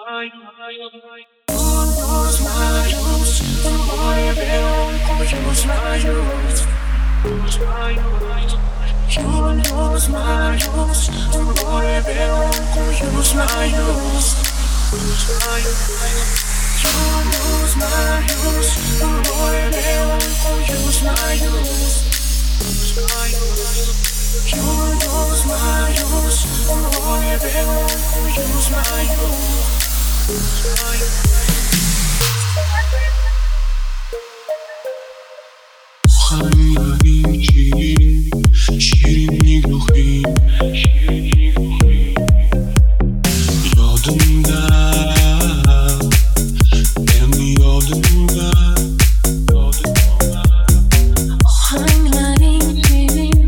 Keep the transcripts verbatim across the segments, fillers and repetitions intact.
Juntos Marius, volvieron cuyos Marius. Juntos Marius, volvieron cuyos Marius. Juntos Marius, volvieron cuyos Marius. Juntos Marius, volvieron cuyos Marius. Хамим ширин, шиrinni глухим, yodimda, endi yodimda. Ohanglaring shirin,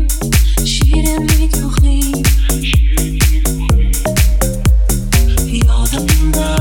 shirinlik ruhiy, yodimda.